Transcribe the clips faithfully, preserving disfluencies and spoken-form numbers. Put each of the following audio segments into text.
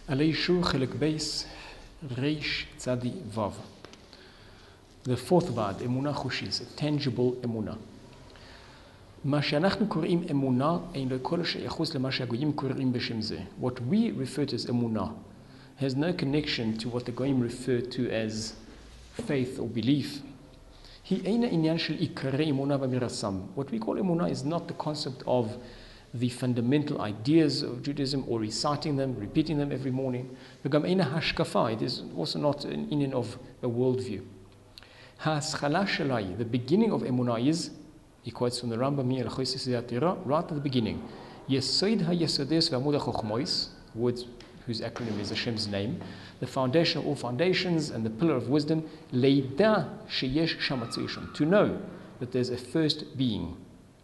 עלי ישור חלק בייס ריש צדי וו. The fourth word, אמונה חושיס, tangible אמונה. מה שאנחנו קוראים אמונה אין לו כל שייכות למה שהגויים קוראים בשם זה. What we refer to as אמונה has no connection to what the goyim refer to as faith or belief. היא אינה עניין של עיקרי אמונה במרסם. What we call אמונה is not the concept of the fundamental ideas of Judaism or reciting them, repeating them every morning. וגם אינה השקפה. It is also not an union of a worldview. ההשכלה שלה, the beginning of אמונה is, he quotes from the Rambam here, right at the beginning, יסוד היסודס ועמוד החוכמוס, words whose acronym is Hashem's name, the foundation of all foundations and the pillar of wisdom, לידע שיש שם מצוי שם, to know that there's a first being.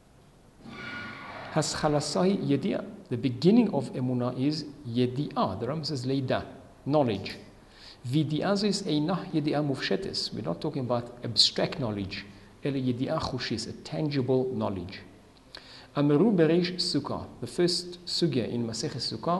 השכלסה היא ידיעה. The beginning of אמונה is ידיעה. The Rambam says לידע, knowledge. וידיעה זו אינה ידיעה מופשטת. We're not talking about abstract knowledge, אלא ידיעה חושיס, a tangible knowledge. אמרו בריש סוכה. The first סוגיה in מסכת סוכה,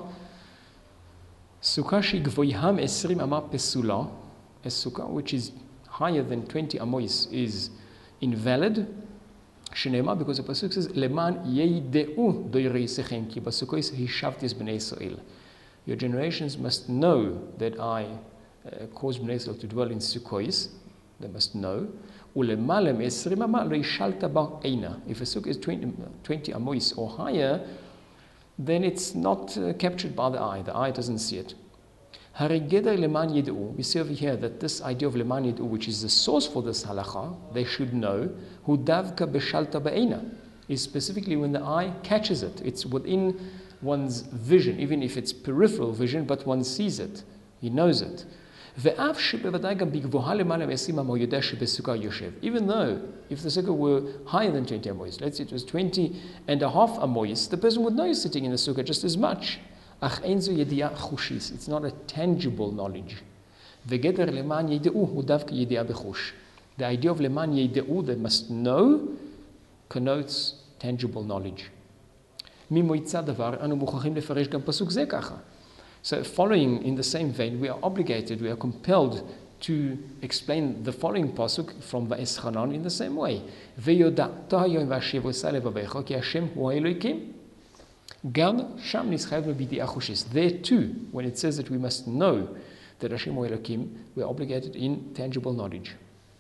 סוכה שהיא גבוהה מ-עשרים אמה פסולה, a סוכה which is higher than twenty amos is invalid, שנאמר, because the pasuk says, למען ידעו דורי יסיכם, כי בסוכה השבתי את בני ישראל. Your generations must know that I uh, caused בני ישראל to dwell in Sukkot. They must know. ולמעלה מ-עשרים אמה לא ישלת בה עינה. If a sukkah is twenty amos or higher, then it's not uh, captured by the eye. The eye doesn't see it. הרי גדר למען ידעו, we see over here that this idea of למען ידעו, which is the source for this halacha, they should know, הוא דווקא בשלטה בעינה, is specifically when the eye catches it. It's within one's vision, even if it's peripheral vision, but one sees it, he knows it. ואף שבוודאי גם בגבוהה למעלה מ-עשרים אמה יודע שבסוכה יושב. Even though, if the sukkah were higher than twenty amos, let's say it was twenty and a half amos, the person would know he's sitting in the sukkah just as much. אך אין זו ידיעה חושיס. It's not a tangible knowledge. וגדר למען ידעו הוא דווקא ידיעה בחוש. The idea of למען ידעו, that must know, connotes tangible knowledge. ממועצה דבר, אנו מוכרחים לפרש גם פסוק זה ככה. So following in the same vein, we are obligated, we are compelled to explain the following pasuk from Va'eschanan in the same way. ויודעת היום והשיב עושה לבביך, כי השם הוא האלוהים. גם שם נסחבנו בידיעה חושיס. There too, when it says that we must know that Hashem הוא אלוקים, we are obligated in tangible knowledge.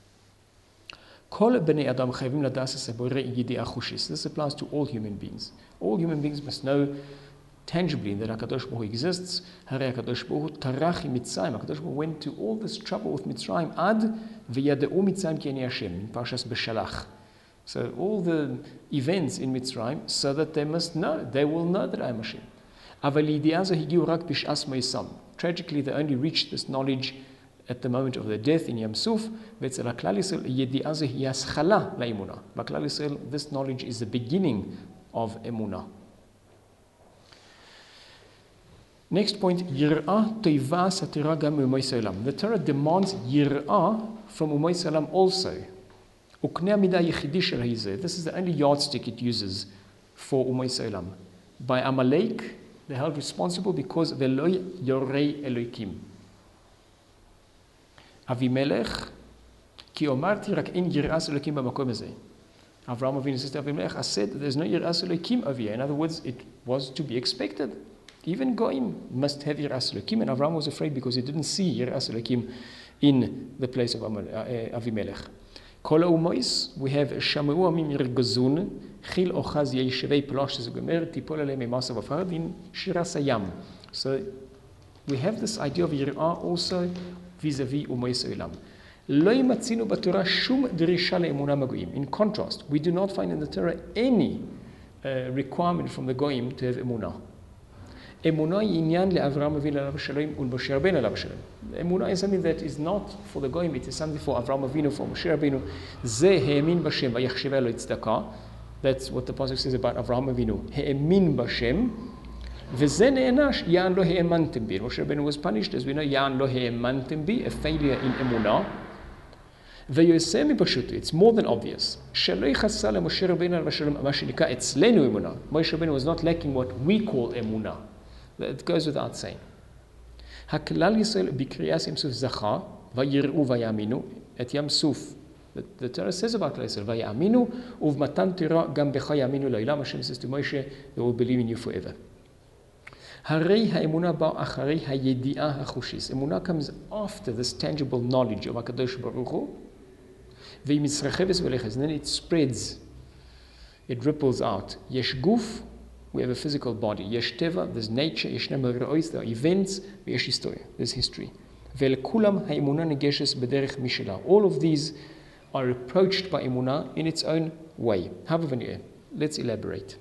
כל בני אדם חייבים לדעת סבורי ידיעה חושיס. This applies to all human beings. All human beings must know tangibly that HaKadosh Baruch Hu exists. הרי הקדוש ברוך הוא טרח עם מצרים. הקדוש ברוך הוא went to all this trouble with מצרים עד וידעו מצרים כי אני השם, in פרשת בשלח. So all the events in Mitzrayim, so that they must know, they will know that I am Hashem. אבל לידיעה זו הגיעו רק בשעת מויסם. Tragically, they only reached this knowledge at the moment of their death in Yam Suf, ואצל הכלל ישראל, ידיעה זו היא השכלה לאמונה. בכלל ישראל, this knowledge is the beginning of אמונה. Next point, יראה תיבה סתירה גם מאומות העולם. The Torah demands יראה from אומות העולם also. וקנה המידה היחידי של היזה, this is the only yardstick it uses for אומות העולם. By Amalek, they held responsible because ולא יורי אלוהיקים. אבימלך, כי אמרתי רק אין יראת אלוהיקים במקום הזה. Avraham Avinu says to Avimelech, I said there's no יראת אלוהיקים over here. In other words, it was to be expected. Even Goim must have יראת אלוהיקים, and Avraham was afraid because he didn't see יראת אלוהיקים in the place of Avimelech. כל האומות, we have שמעו עמים ירגזון, חיל אוחז ישבי פלוש, זה גומר, תיפול עליהם ממסה ופחד, in שירס הים. So we have this idea of יראה also vis-a-vis אומות העולם. לא ימצינו בתורה שום דרישה לאמונה מגויים. In contrast, we do not find in the Torah any uh, requirement from the goyim to have אמונה. אמונה היא עניין לאברהם אבינו עליו השלום ולמשה רבנו עליו השלום. אמונה is something that is not for the goyim, it is something for אברהם אבינו, for משה רבנו. זה האמין בשם ויחשבה לו צדקה. That's what the pasuk says about אברהם אבינו. האמין בשם, וזה נענש, יען לא האמנתם בי. משה רבנו was punished, as we know, יען לא האמנתם בי, a failure in אמונה. ויוצא מפשוטו, it's more than obvious, שלא יחסה למשה רבנו עליו השלום, מה שנקרא אצלנו אמונה. משה רבנו was not lacking what we call אמונה. It goes without saying. הכלל ישראל בקריאת ים סוף זכה, ויראו ויאמינו, את ים סוף. The, the Torah says about Klal Yisrael, ויאמינו, ובמתן תורה גם בך יאמינו לעולם, השם says to Moshe, they will believe in you forever. הרי האמונה באה אחרי הידיעה החושית. אמונה comes after this tangible knowledge of הקדוש ברוך הוא, והיא מתרחבת והולכת, and then it spreads, it ripples out. יש גוף, we have a physical body. יש טבע, there's nature, ישנם מאורעות, there are events, ויש היסטוריה, there's history. ולכולם האמונה ניגשת בדרך משלה. All of these are approached by אמונה in its own way. הבה ונראה. Let's elaborate.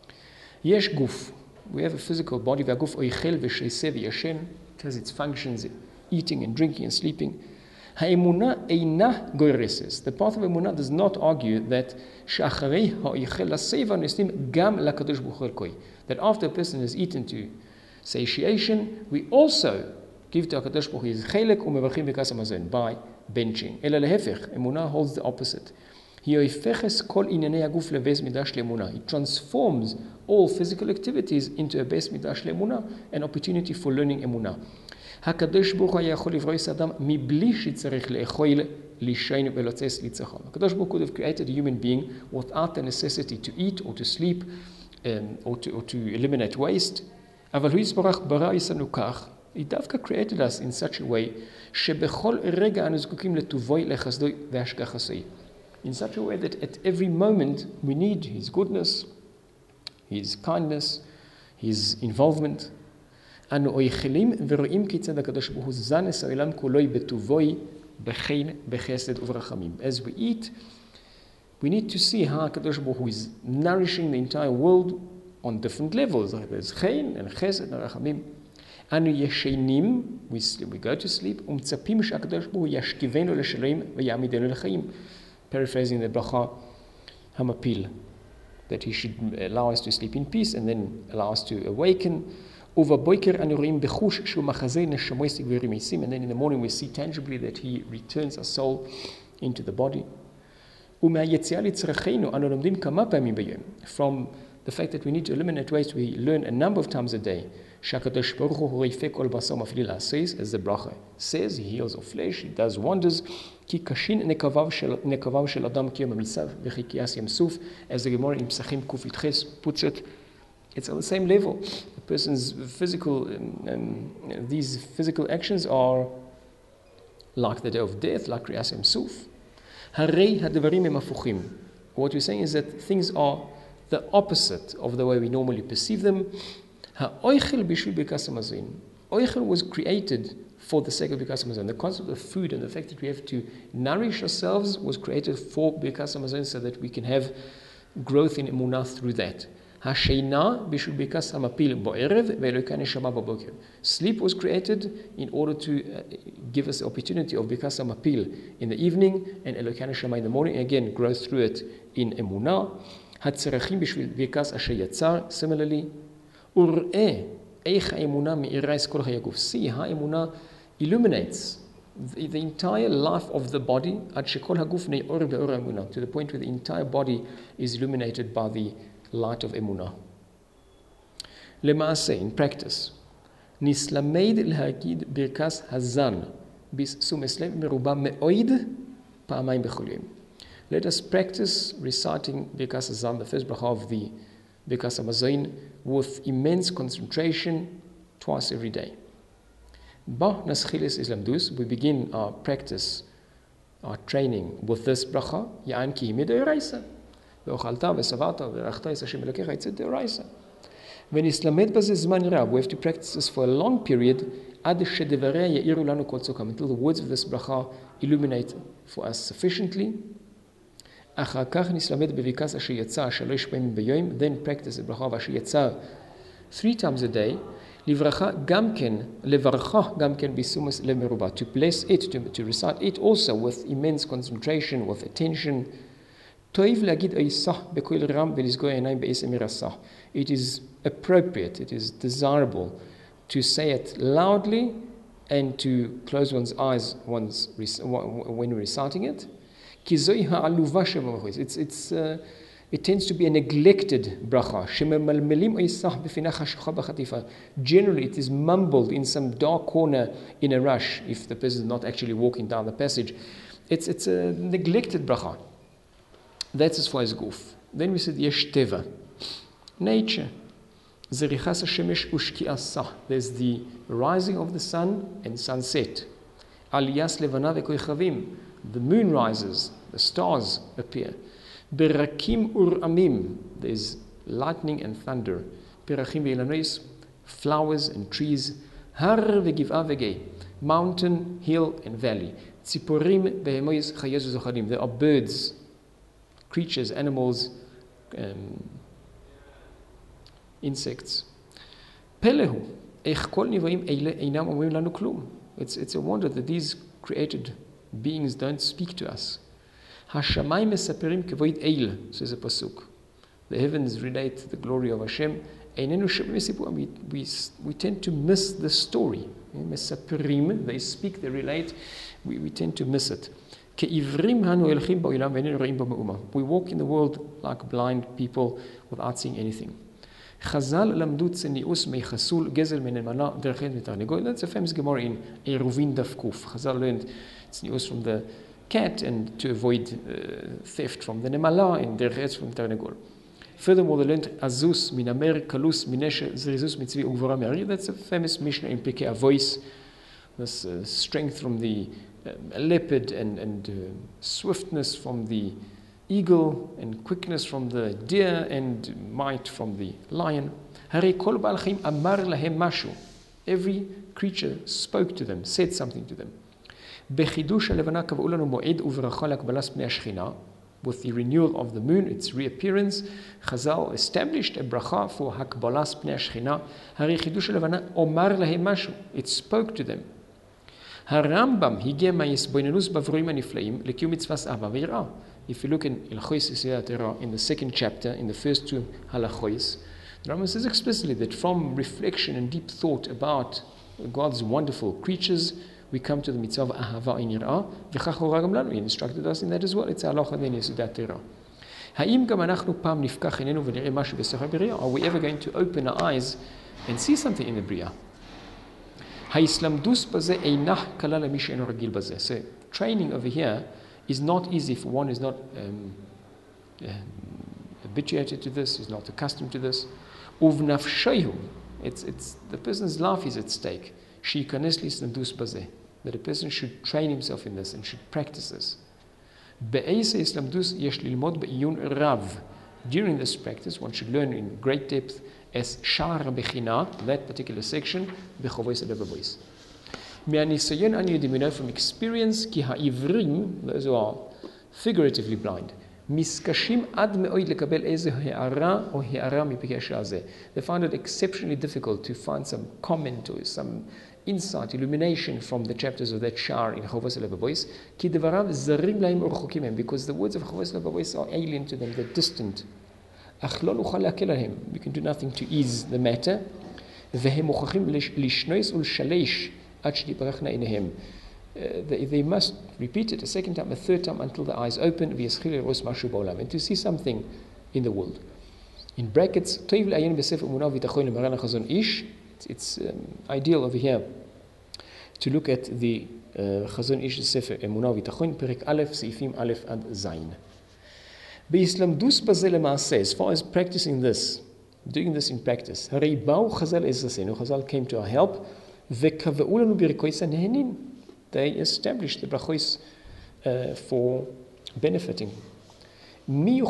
יש גוף. We have a physical body, והגוף אוכל ושיסה וישן, it has its functions, eating and drinking and sleeping. האמונה אינה גורסת. The path of אמונה does not argue that שאחרי האוכל לסבע נסים גם לקדוש ברוך הוא אלוקי. That after a person has eaten to satiation, we also give to הקדוש ברוך הוא his חלק ומברכים ברכת המזון by benching. אלא להפך, אמונה holds the opposite. היא הופכת כל ענייני הגוף לבית מקדש לאמונה. It transforms all physical activities into a base מקדש לאמונה, an opportunity for learning אמונה. הקדוש ברוך הוא היה יכול לברוא את האדם מבלי שצריך לאכול, לישון ולצאת לצחון. הקדוש ברוך הוא could have created a human being without the necessity to eat or to sleep um, or, to, or to eliminate waste. אבל הוא יסברך ברא יסנו כך, he דווקא created us in such a way, שבכל רגע אנו זקוקים לטובוי, לחסדוי והשגחתו. In such a way that at every moment we need his goodness, his kindness, his involvement. אנו אויכלים ורואים כיצד הקדוש ברוך הוא זנס העולם כולו בטובוי, בחן, בחסד וברחמים. As we eat, we need to see how הקדוש ברוך הוא is nourishing the entire world on different levels. There's חן and חסד ורחמים. אנו ישנים, we, we go to sleep, ומצפים שהקדוש ברוך הוא ישכיבנו לשלום ויעמידנו לחיים. Paraphrasing the bracha hamapil, that he should allow us to sleep in peace and then allow us to awaken. And then in the morning we see tangibly that he returns our soul into the body. From the fact that we need to eliminate waste, we learn a number of times a day. As the bracha says, he heals our flesh, he does wonders. As the Gemara in Pesachim Kuf Yitches puts it, it's on the same level. The person's physical, um, um, these physical actions are like the day of death, like Kriyas Yam Suf. What we're saying is that things are the opposite of the way we normally perceive them. Oichel was created for the sake of Birkas Hamazon. The concept of food and the fact that we have to nourish ourselves was created for Birkas Hamazon so that we can have growth in Emunah through that. Sleep was created in order to uh, give us the opportunity of Birkas Hamapil in the evening and Elokan Neshama in the morning, and again growth through it in Emunah. Similarly, see how Emunah illuminates the, the entire life of the body to the point where the entire body is illuminated by the light of Emunah. Lema'aseh, in practice, nislameid l'hagid birkas hazan bis sumes lev meruba me'oid pa'amayim bechol yom. Let us practice reciting Birkas Hazan, the first bracha of the Birkas Hamazon, with immense concentration twice every day. Ba naschilis islamdus, we begin our practice, our training with this bracha, ya'an ki midoraisa. Ve'ochalta ve'savata ve'rachta es Hashem Elokecha, it's a deoraisa. V'nislamed baze zman rab, we have to practice this for a long period, ad shedevarei ya'iru lanu kol tzokam, until the words of this bracha illuminate for us sufficiently. אחר כך נסלמד בברכת אשר יצא שלוש פעמים ביום, then practice את ברכה ואשר יצא three times a day, לברכה גם כן, לברכה גם כן בסומס לב מרובה, to bless it, to, to recite it also with immense concentration, with attention. טוב להגיד איסח בקול רם ולסגור עיניים בעשר מרסח. It is appropriate, it is desirable to say it loudly and to close one's eyes once, when reciting it. It's, it's, uh, It tends to be a neglected bracha. Generally, it is mumbled in some dark corner in a rush if the person is not actually walking down the passage. It's, it's a neglected bracha. That's as far as guf. Then we said yesh teva. Nature. There's the rising of the sun and sunset. The moon rises, the stars appear. Berakim uramim, there's lightning and thunder. Berachim ve'ilanois, flowers and trees. Har ve'giv'a ve'gei, mountain, hill and valley. Tziporim ve'emois chayezu zocharim, there are birds, creatures, animals, um, insects. Pelehu, ech kol nivoim eile einam omrim lanu klum. It's it's a wonder that these created beings don't speak to us. Hashamayim mesaperim kevoid eil, says a pasuk. The heavens relate the glory of Hashem. We, we, we tend to miss the story. Mesaperim, they speak, they relate. We, we tend to miss it. We walk in the world like blind people without seeing anything. Chazal lamdu tzenius meichasul gezel men emana derchet mitarnegol. That's a famous Gemara in Eruvin Daf Kuf. Chazal learned tzenius from the cat and to avoid uh, theft from the nemala and derchet from tarnegol. Furthermore, they learned azus minamer kalus mineshe zrizus mitzvi ugvora me'ari. That's a famous Mishnah in Pirkei Avos. This uh, strength from the uh, leopard and, and uh, swiftness from the eagle and quickness from the deer and might from the lion. Every creature spoke to them, said something to them. With the renewal of the moon, its reappearance, Chazal established a bracha for Hakbalas Pnei Ashchina. It spoke to them. Harambam hige ma'yisboinenus bavroim aniflaim lekium mitzvas ava ve'ira. If you look in Ilchos Yesodot Torah, in the second chapter, in the first two halachos, the Rambam says explicitly that from reflection and deep thought about God's wonderful creatures, we come to the mitzvah of ahava in yirah. V'chach hora gam lanu. He instructed us in that as well. It's a halacha in Yesodot Torah. Ha'im gam anachnu pam nifkach einenu v'nireh mashu b'sechar b'riyah. Are we ever going to open our eyes and see something in the bria? Ha'islamdus bazeh einach kala lemi she'enu ragil bazeh. So training over here is not easy if one is not um, uh, habituated to this, is not accustomed to this. Uvnafshehu, it's it's the person's life is at stake. Sheikanesli islamdus bazeh, that a person should train himself in this and should practice this. Be'eise islamdus yesh lilmod be'iyun rav. During this practice, one should learn in great depth as shar bechina, that particular section, b'chovos adavabois. From experience, ki ha'ivrim, those who are figuratively blind, miskashim ad me'oid lekabel eze he'ara or he'ara mipikei shazeh. They find it exceptionally difficult to find some comment or some insight, illumination from the chapters of that shar in Chovos Levabois, ki devarav zarim laim urchukim, because the words of Chovos Levabois are alien to them, they're distant. Ach lo nuchal lakel ahem, we can do nothing to ease the matter. Vehem uchachim lishnois ul shalish. Uh, they, they must repeat it a second time, a third time until the eyes open, and to see something in the world. In brackets, it's, it's um, ideal over here to look at the Chazon Ish Sefer Emunah V'Tachon, Perek Aleph, Seifim Aleph and Zayin. As far as practicing this, doing this in practice, Chazal came to our help. They established the brachos uh, for benefiting. Who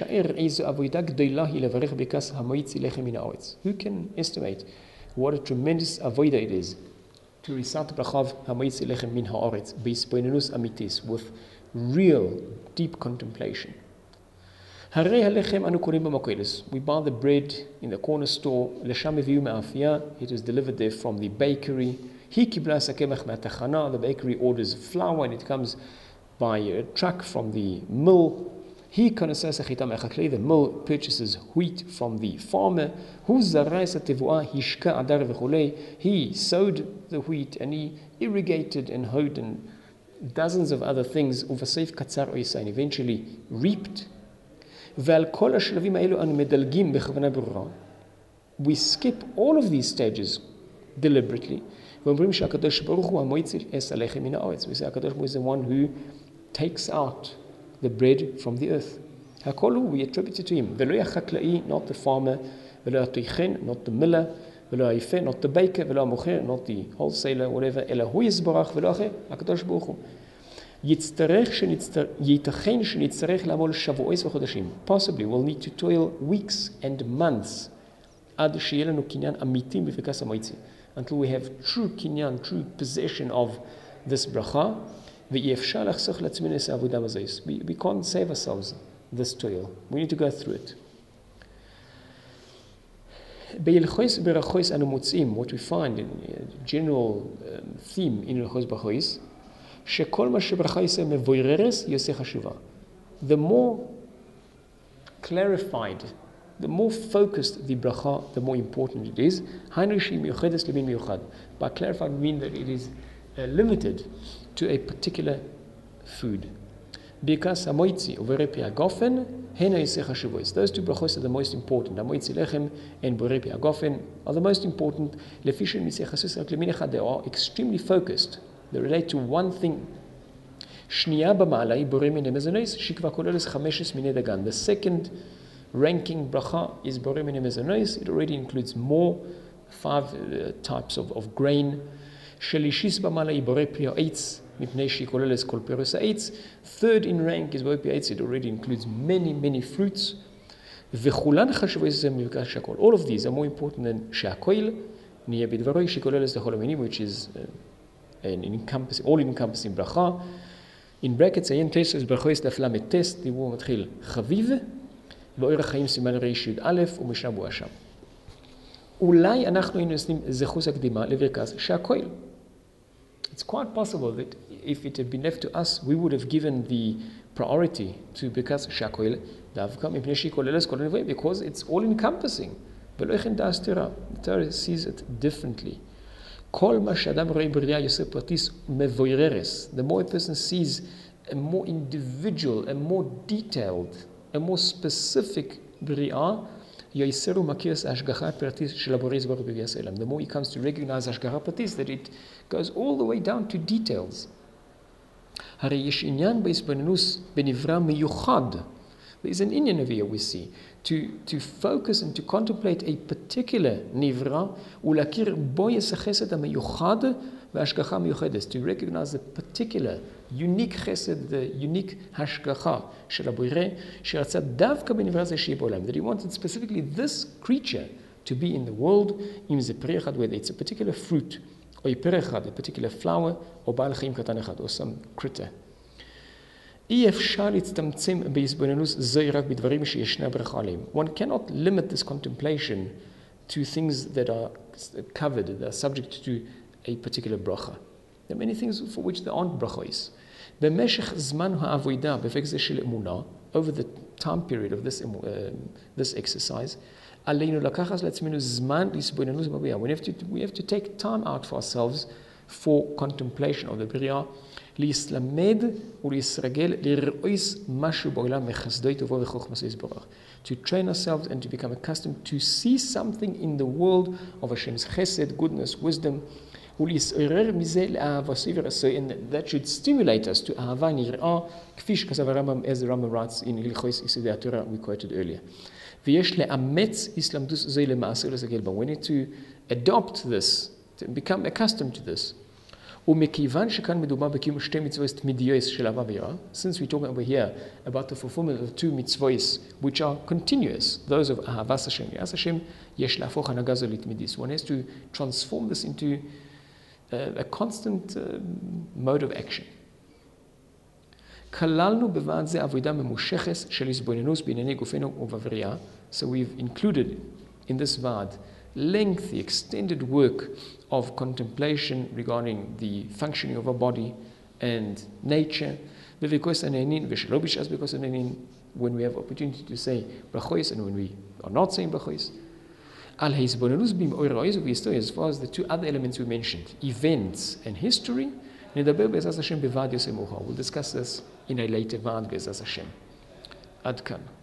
can estimate what a tremendous avodah it is to recite the brachav hamoitzi lechem min haaretz beispoinenus amitis with real, deep contemplation? We buy the bread in the corner store. It is delivered there from the bakery. The bakery orders flour and it comes by a truck from the mill. The mill purchases wheat from the farmer. He sowed the wheat and he irrigated and hoed and dozens of other things. And eventually reaped. ועל כל השלבים האלו אנו מדלגים בכוונה ברורה. We skip all of these stages deliberately. ואומרים שהקדוש ברוך הוא המוציל אס הלחם מן הארץ. We say הקדוש ברוך הוא is the one who takes out the bread from the earth. הכל הוא, we attribute it to him. ולא החקלאי, not the farmer, ולא הטוחן, not the miller, ולא היפה, not the baker, ולא המוכר, not the wholesaler, whatever, אלא הוא יסברך ולא אחר, הקדוש ברוך הוא. יצטרך שנצטר... ייתכן שנצטרך לעמול שבועות וחודשים. Possibly we'll need to toil weeks and months עד שיהיה לנו קניין אמיתי בברכת המועצה. Until we have true קניין, true possession of this bracha, ואי אפשר לחסוך לעצמנו את העבודה בזאת. We, we can't save ourselves this toil. We need to go through it. בהלכות ברכות אנו מוצאים, what we find in a general um, theme in הלכות ברכות, שכל מה שברכה יעשה מבוררס יעשה חשובה. The more clarified, the more focused the bracha, the more important it is. היינו שהיא מיוחדת למין מיוחד. By clarified we mean that it is uh, limited to a particular food. ברכת המועצה ובורא פרי הגופן הן יעשה חשובות. Those two brachos are the most important. המועצה לחם and בורא פרי הגופן are the most important. לפי שמתייחסות רק למין אחד, they are extremely focused. They relate to one thing. שנייה במעלה היא בורא מיני מזונוס, שכבר כוללת חמש מיני דגן. The second ranking bracha is בורא מיני מזונוס. It already includes more, five uh, types of, of grain. שלישיס במעלה היא בורא פרי העץ, מפני שהיא כוללת כל פירוס העץ. Third in rank is בורא פרי העץ. It already includes many, many fruits. וכולן חשובות זה מבקש שהכל. All of these are more important than שהכל נהיה בדברו, שכוללת לכל המינים, which is uh, an encompassing, all-encompassing bracha. In brackets, עיין תסס ברכות לפלמד טסט, דיבור מתחיל חביב, ואור החיים סימן ריש י' א' ומשנה בואה שם. אולי אנחנו היינו נותנים זכות הקדימה לברכת שהכל. It's quite possible that if it had been left to us, we would have given the priority to ברכת שהכל, דווקא מפני שהיא כוללת כל הנבואים, because it's all-encompassing. ולא יכן דעה סתירה. The Torah sees it differently. כל מה שאדם רואה בריאה יוסף פרטיס מבויררס. The more a person sees a more individual, a more detailed, a more specific בריאה, יוסר הוא מכיר את ההשגחה פרטיס של הבורא יסברך בבריאה סלם. The more he comes to recognize השגחה פרטיס, that it goes all the way down to details. הרי יש עניין בהסבוננוס בנברא מיוחד. There is an Indian over here we see, to, to focus and to contemplate a particular nivra, ולהכיר בו יסחסד המיוחד וההשגחה המיוחדת, to recognize the particular, unique חסד, the unique השגחה של הבורא, שרצה דווקא בנברא זה שיהיה בעולם, that he wanted specifically this creature to be in the world, אם זה פרי אחד, whether it's a particular fruit, או פרי אחד, a particular flower, או בעל חיים קטן אחד, or some critter. אי אפשר להצטמצם בהסבוננוס זוהי רק בדברים שישנה ברכה עליהם. One cannot limit this contemplation to things that are covered, that are subject to a particular bracha. There are many things for which there aren't brachos. במשך זמן העבודה, בפרק זה של אמונה, over the time period of this, uh, this exercise, עלינו לקחת לעצמנו זמן להסבוננוס בבריאה. We have to, we have to take time out for ourselves for contemplation of the בריאה. להסלמד ולהסרגל לראות משהו בעולם מחסדו טובו וחוכמתו יתברך. To train ourselves and to become accustomed to see something in the world of Hashem's chesed, goodness, wisdom, ולהסערר מזה לאהבתו ורצונו, and that should stimulate us to אהבה נראה, כפי שכתב הרמב"ם, as the Rambam writes in הלכות יסודי התורה we quoted earlier. ויש לאמץ הסלמדות זו למעשה ולסגל בה. We need to adopt this, to become accustomed to this. ומכיוון שכאן מדובר בקיום שתי מצוות תמידיות של אהבה ויראה, since we're talking over here about the fulfillment of two mitzvahs which are continuous, those of אהבת השם ויראת השם, יש להפוך הנהגה זו לתמידית. One has to transform this into uh, a constant uh, mode of action. כללנו בוועד זה עבודה ממושכת של הסבוננוס בענייני גופנו ובבריאה, so we've included in this ועד lengthy, extended work of contemplation regarding the functioning of our body and nature. Because when we have opportunity to say brachos and when we are not saying brachos. As far as the two other elements we mentioned, events and history, we'll discuss this in a later va'ad be'ezras Hashem. Ad kan.